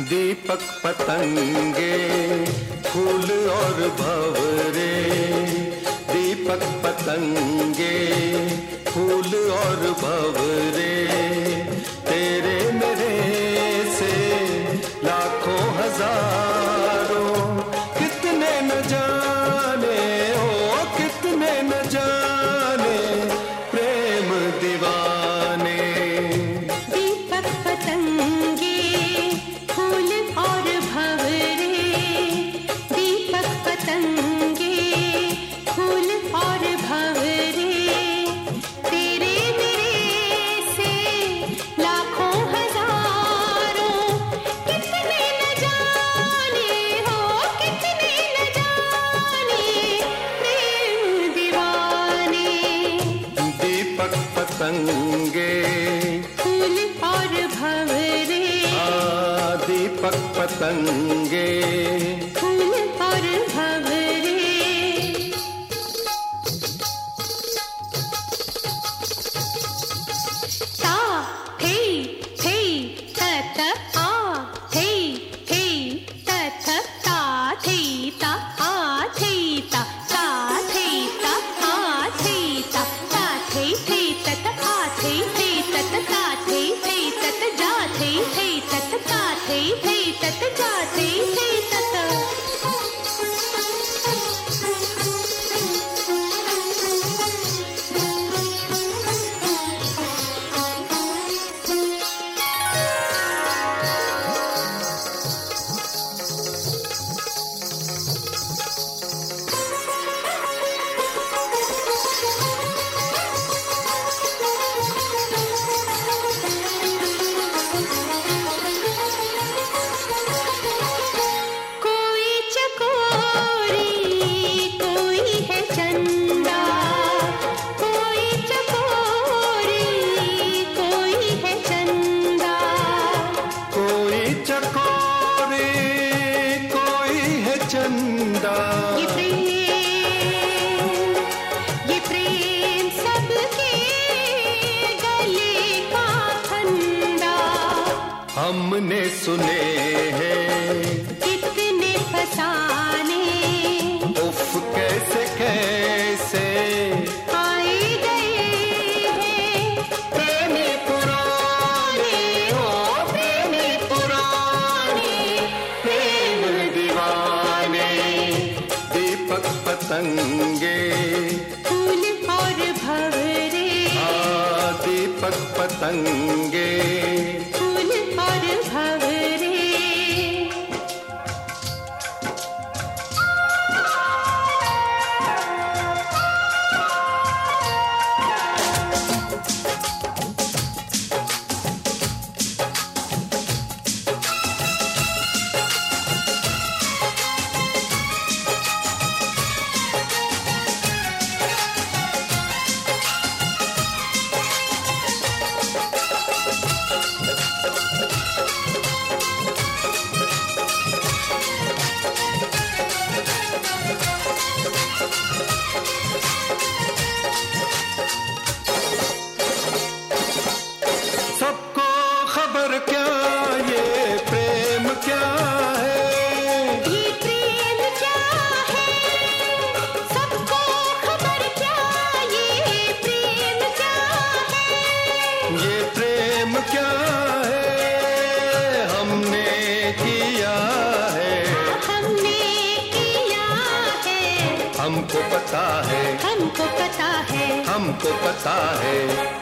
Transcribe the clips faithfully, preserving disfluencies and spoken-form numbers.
दीपक पतंगे फूल और भंवरे, दीपक पतंगे फूल और भंवरे, तेरे मेरे से लाखों हजारों, कितने न जाने ओ कितने न जाने प्रेम दीवाने। दीपक पतंगे फूल और भंवरे, दीपक पतंगे फूल और भंवरे, तेरे मेरे से लाखों हजारों, कितने न जाने हो कितने न जाने प्रेम दीवाने। दीपक पतंगे फूल और भंवरे, आ दीपक पतंगे फूल और भंवरे। ता थे थे तत आ थे थे तत ता थे ता आ थे ता ता थे ता आ थे ता ता थे थे तत आ थे थे तत ता थे थे तत जा थे थे तत ता थे थे तत जा थे थे तत। कोई चकोरी कोई है चंदा, कोई चकोरी कोई है चंदा, कोई चकोरी कोई है चंदा। ये प्रेम ये प्रेम सबके गले का फंदा। हमने सुने हैं कितने फसाने उफ कैसे कैसे आए गए हैं प्रेमी पुराने, ओ प्रेमी पुराने प्रेम दीवाने। दीपक पतंगे फूल और भंवरे, आ दीपक पतंगे फूल और भंवरे। सबको खबर क्या ये प्रेम क्या है, ये प्रेम क्या है सबको खबर क्या, ये प्रेम क्या है, ये प्रेम क्या है हमने किया है, हमने किया है, हमको पता है हमको पता है, हमको पता है।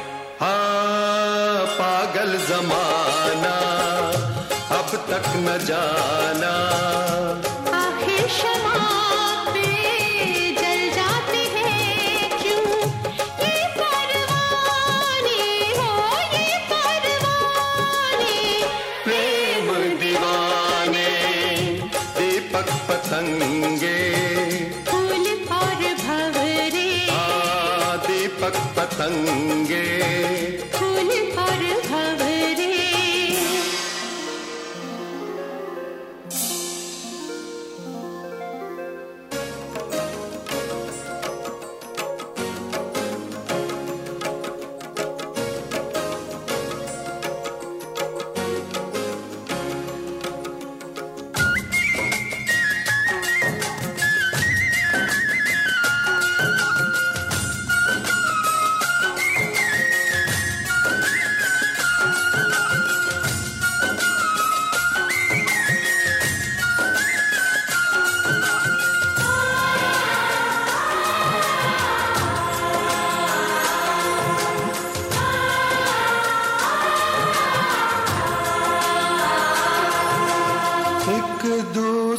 हाँ पागल जमाना अब तक न जाना, आखिर शमा पे जल जाते हैं क्यों ये परवाने, हो ये परवाने प्रेम दीवाने। दीपक पतंगे फूल और भंवरे, आ दीपक पतंगे फूल और भंवरे।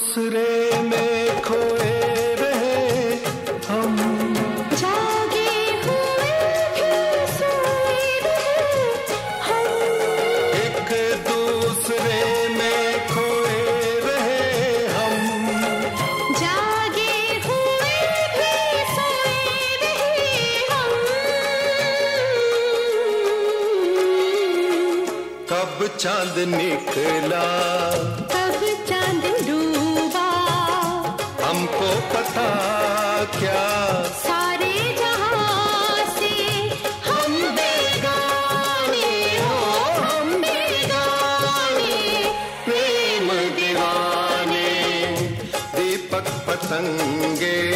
दूसरे में खोए रहे हम, जागे हुए भी सोए रहे हम, एक दूसरे में खोए रहे हम, जागे हुए भी सोए रहे हम। कब चांद निकला कब चांद डूबा, हमको पता क्या, सारे जहां से हम बेगाने हो, हम बेगाने, प्रेम दीवाने। दीपक पतंगे